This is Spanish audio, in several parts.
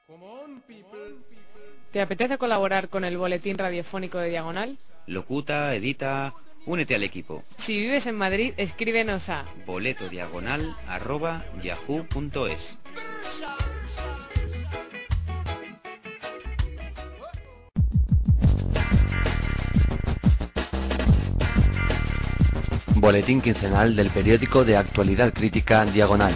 ¿Te apetece colaborar con el boletín radiofónico de Diagonal? Locuta, edita, únete al equipo. Si vives en Madrid, escríbenos a boletodiagonal@yahoo.es. Boletín quincenal del periódico de actualidad crítica Diagonal.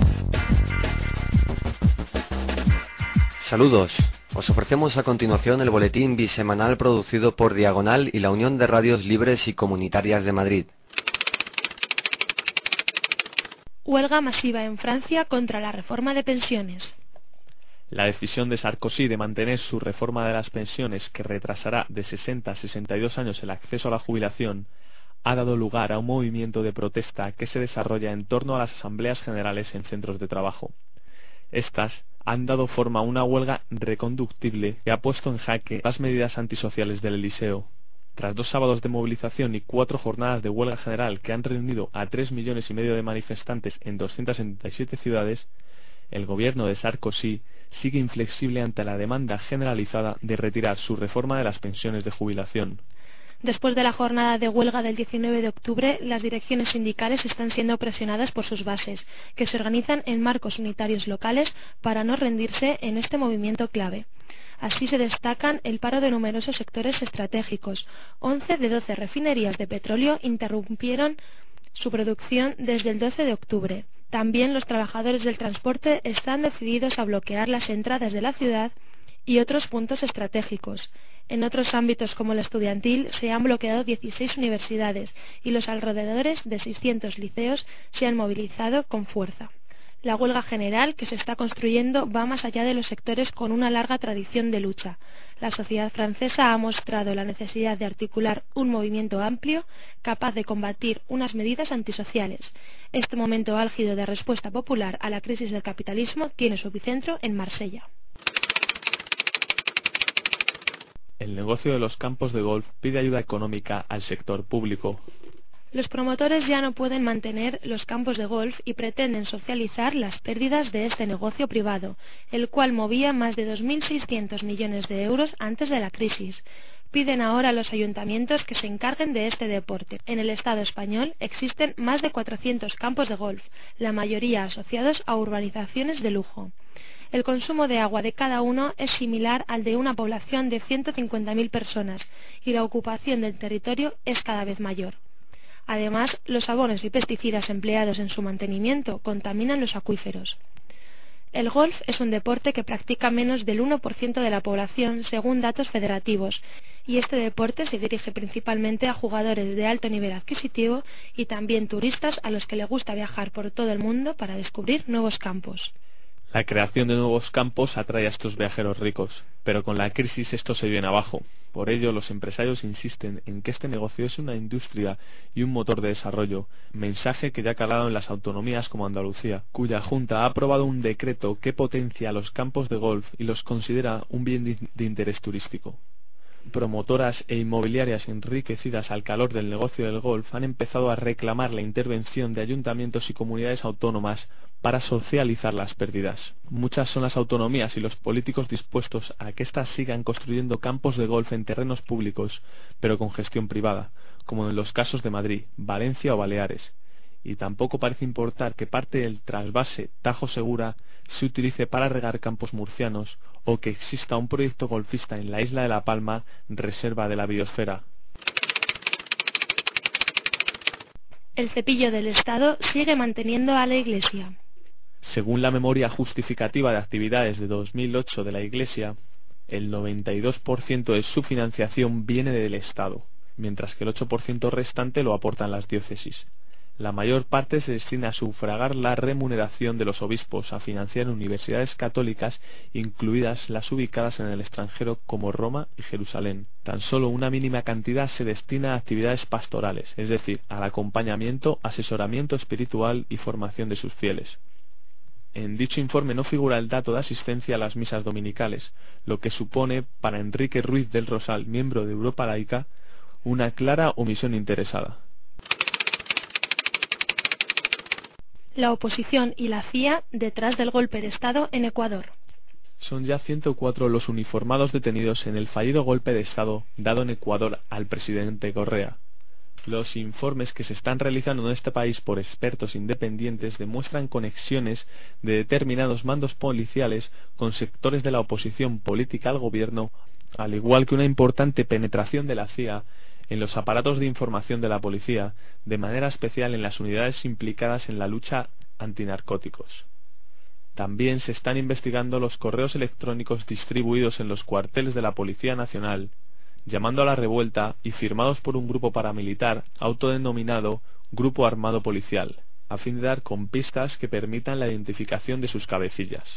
Saludos. Os ofrecemos a continuación el boletín bisemanal producido por Diagonal y la Unión de Radios Libres y Comunitarias de Madrid. Huelga masiva en Francia contra la reforma de pensiones. La decisión de Sarkozy de mantener su reforma de las pensiones, que retrasará de 60 a 62 años el acceso a la jubilación, ha dado lugar a un movimiento de protesta que se desarrolla en torno a las asambleas generales en centros de trabajo. Estas han dado forma a una huelga reconductible que ha puesto en jaque las medidas antisociales del Eliseo. Tras 2 sábados de movilización y 4 jornadas de huelga general que han reunido a 3,5 millones de manifestantes en 277 ciudades, el gobierno de Sarkozy sigue inflexible ante la demanda generalizada de retirar su reforma de las pensiones de jubilación. Después de la jornada de huelga del 19 de octubre, las direcciones sindicales están siendo presionadas por sus bases, que se organizan en marcos unitarios locales para no rendirse en este movimiento clave. Así se destacan el paro de numerosos sectores estratégicos. 11 de 12 refinerías de petróleo interrumpieron su producción desde el 12 de octubre. También los trabajadores del transporte están decididos a bloquear las entradas de la ciudad y otros puntos estratégicos. En otros ámbitos como el estudiantil se han bloqueado 16 universidades y los alrededores de 600 liceos se han movilizado con fuerza. La huelga general que se está construyendo va más allá de los sectores con una larga tradición de lucha. La sociedad francesa ha mostrado la necesidad de articular un movimiento amplio capaz de combatir unas medidas antisociales. Este momento álgido de respuesta popular a la crisis del capitalismo tiene su epicentro en Marsella. El negocio de los campos de golf pide ayuda económica al sector público. Los promotores ya no pueden mantener los campos de golf y pretenden socializar las pérdidas de este negocio privado, el cual movía más de 2.600 millones de euros antes de la crisis. Piden ahora a los ayuntamientos que se encarguen de este deporte. En el Estado español existen más de 400 campos de golf, la mayoría asociados a urbanizaciones de lujo. El consumo de agua de cada uno es similar al de una población de 150.000 personas y la ocupación del territorio es cada vez mayor. Además, los abonos y pesticidas empleados en su mantenimiento contaminan los acuíferos. El golf es un deporte que practica menos del 1% de la población según datos federativos, y este deporte se dirige principalmente a jugadores de alto nivel adquisitivo y también turistas a los que les gusta viajar por todo el mundo para descubrir nuevos campos. La creación de nuevos campos atrae a estos viajeros ricos, pero con la crisis esto se viene abajo. Por ello, los empresarios insisten en que este negocio es una industria y un motor de desarrollo, mensaje que ya ha calado en las autonomías como Andalucía, cuya Junta ha aprobado un decreto que potencia los campos de golf y los considera un bien de interés turístico. Promotoras e inmobiliarias enriquecidas al calor del negocio del golf han empezado a reclamar la intervención de ayuntamientos y comunidades autónomas para socializar las pérdidas. Muchas son las autonomías y los políticos dispuestos a que éstas sigan construyendo campos de golf en terrenos públicos, pero con gestión privada, como en los casos de Madrid, Valencia o Baleares. Y tampoco parece importar que parte del trasvase Tajo Segura se utilice para regar campos murcianos o que exista un proyecto golfista en la isla de La Palma, reserva de la biosfera. El cepillo del Estado sigue manteniendo a la Iglesia. Según la memoria justificativa de actividades de 2008 de la Iglesia, el 92% de su financiación viene del Estado, mientras que el 8% restante lo aportan las diócesis. La mayor parte se destina a sufragar la remuneración de los obispos, a financiar universidades católicas, incluidas las ubicadas en el extranjero como Roma y Jerusalén. Tan solo una mínima cantidad se destina a actividades pastorales, es decir, al acompañamiento, asesoramiento espiritual y formación de sus fieles. En dicho informe no figura el dato de asistencia a las misas dominicales, lo que supone para Enrique Ruiz del Rosal, miembro de Europa Laica, una clara omisión interesada. La oposición y la CIA detrás del golpe de Estado en Ecuador. Son ya 104 los uniformados detenidos en el fallido golpe de Estado dado en Ecuador al presidente Correa. Los informes que se están realizando en este país por expertos independientes demuestran conexiones de determinados mandos policiales con sectores de la oposición política al gobierno, al igual que una importante penetración de la CIA en los aparatos de información de la policía, de manera especial en las unidades implicadas en la lucha antinarcóticos. También se están investigando los correos electrónicos distribuidos en los cuarteles de la Policía Nacional, llamando a la revuelta y firmados por un grupo paramilitar autodenominado Grupo Armado Policial, a fin de dar con pistas que permitan la identificación de sus cabecillas.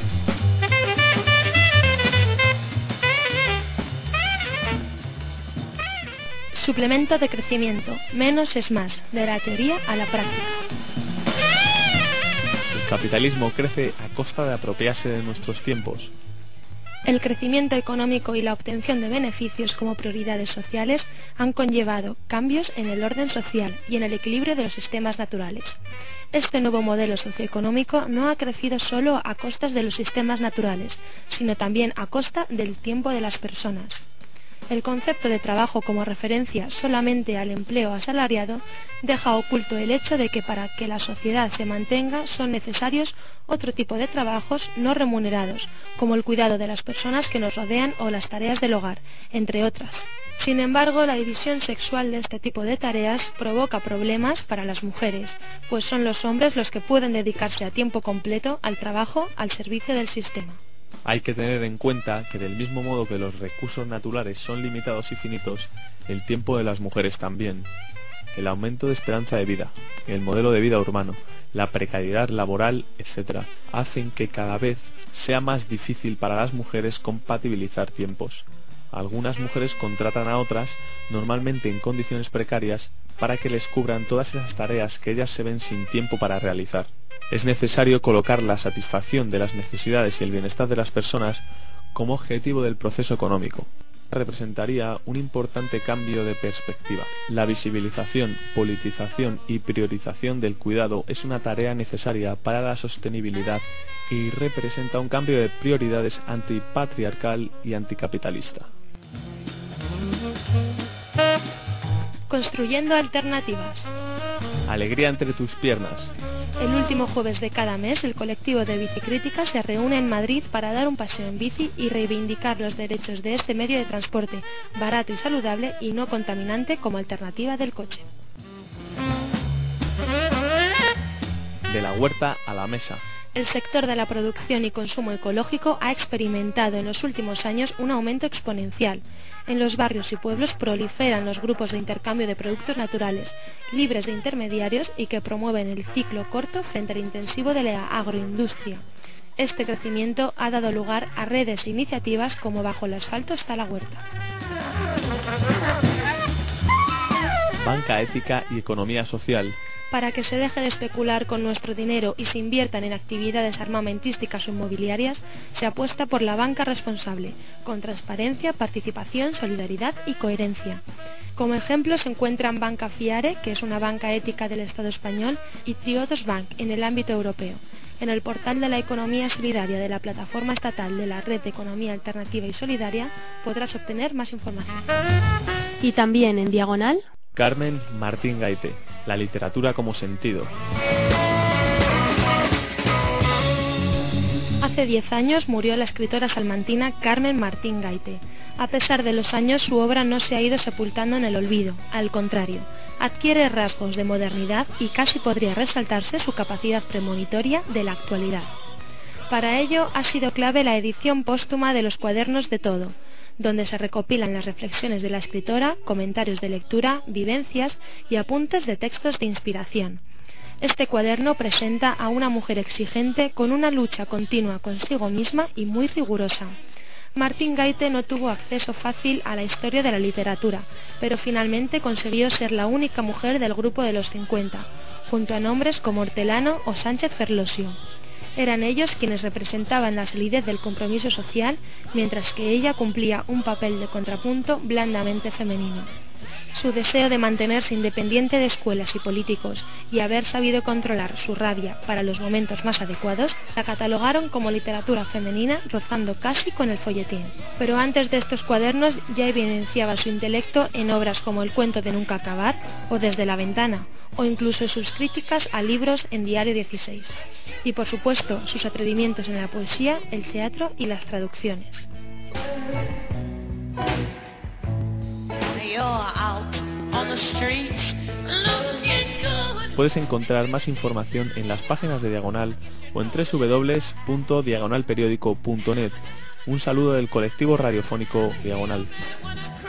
Suplemento de crecimiento. Menos es más, de la teoría a la práctica. El capitalismo crece a costa de apropiarse de nuestros tiempos. El crecimiento económico y la obtención de beneficios como prioridades sociales han conllevado cambios en el orden social y en el equilibrio de los sistemas naturales. Este nuevo modelo socioeconómico no ha crecido solo a costas de los sistemas naturales, sino también a costa del tiempo de las personas. El concepto de trabajo como referencia solamente al empleo asalariado deja oculto el hecho de que para que la sociedad se mantenga son necesarios otro tipo de trabajos no remunerados, como el cuidado de las personas que nos rodean o las tareas del hogar, entre otras. Sin embargo, la división sexual de este tipo de tareas provoca problemas para las mujeres, pues son los hombres los que pueden dedicarse a tiempo completo al trabajo al servicio del sistema. Hay que tener en cuenta que del mismo modo que los recursos naturales son limitados y finitos, el tiempo de las mujeres también. El aumento de esperanza de vida, el modelo de vida urbano, la precariedad laboral, etc., hacen que cada vez sea más difícil para las mujeres compatibilizar tiempos. Algunas mujeres contratan a otras, normalmente en condiciones precarias, para que les cubran todas esas tareas que ellas se ven sin tiempo para realizar. Es necesario colocar la satisfacción de las necesidades y el bienestar de las personas como objetivo del proceso económico. Representaría un importante cambio de perspectiva. La visibilización, politización y priorización del cuidado es una tarea necesaria para la sostenibilidad y representa un cambio de prioridades antipatriarcal y anticapitalista. Construyendo alternativas. Alegría entre tus piernas. El último jueves de cada mes, el colectivo de Bicicrítica se reúne en Madrid para dar un paseo en bici y reivindicar los derechos de este medio de transporte, barato y saludable y no contaminante como alternativa del coche. De la huerta a la mesa. El sector de la producción y consumo ecológico ha experimentado en los últimos años un aumento exponencial. En los barrios y pueblos proliferan los grupos de intercambio de productos naturales, libres de intermediarios y que promueven el ciclo corto frente al intensivo de la agroindustria. Este crecimiento ha dado lugar a redes e iniciativas como Bajo el asfalto está la huerta. Banca ética y economía social. Para que se deje de especular con nuestro dinero y se inviertan en actividades armamentísticas o inmobiliarias, se apuesta por la banca responsable, con transparencia, participación, solidaridad y coherencia. Como ejemplo se encuentran Banca Fiare, que es una banca ética del Estado español, y Triodos Bank, en el ámbito europeo. En el portal de la economía solidaria de la plataforma estatal de la Red de Economía Alternativa y Solidaria podrás obtener más información. Y también en diagonal. Carmen Martín Gaite, la literatura como sentido. Hace 10 años murió la escritora salmantina Carmen Martín Gaite. A pesar de los años, su obra no se ha ido sepultando en el olvido, al contrario, adquiere rasgos de modernidad y casi podría resaltarse su capacidad premonitoria de la actualidad. Para ello ha sido clave la edición póstuma de los Cuadernos de Todo, donde se recopilan las reflexiones de la escritora, comentarios de lectura, vivencias y apuntes de textos de inspiración. Este cuaderno presenta a una mujer exigente con una lucha continua consigo misma y muy rigurosa. Martín Gaite no tuvo acceso fácil a la historia de la literatura, pero finalmente consiguió ser la única mujer del grupo de los 50, junto a nombres como Hortelano o Sánchez Ferlosio. Eran ellos quienes representaban la solidez del compromiso social, mientras que ella cumplía un papel de contrapunto blandamente femenino. Su deseo de mantenerse independiente de escuelas y políticos y haber sabido controlar su rabia para los momentos más adecuados, la catalogaron como literatura femenina rozando casi con el folletín. Pero antes de estos cuadernos ya evidenciaba su intelecto en obras como El cuento de nunca acabar o Desde la ventana, o incluso sus críticas a libros en Diario 16. Y por supuesto sus atrevimientos en la poesía, el teatro y las traducciones. Puedes encontrar más información en las páginas de Diagonal o en www.diagonalperiódico.net. Un saludo del colectivo radiofónico Diagonal.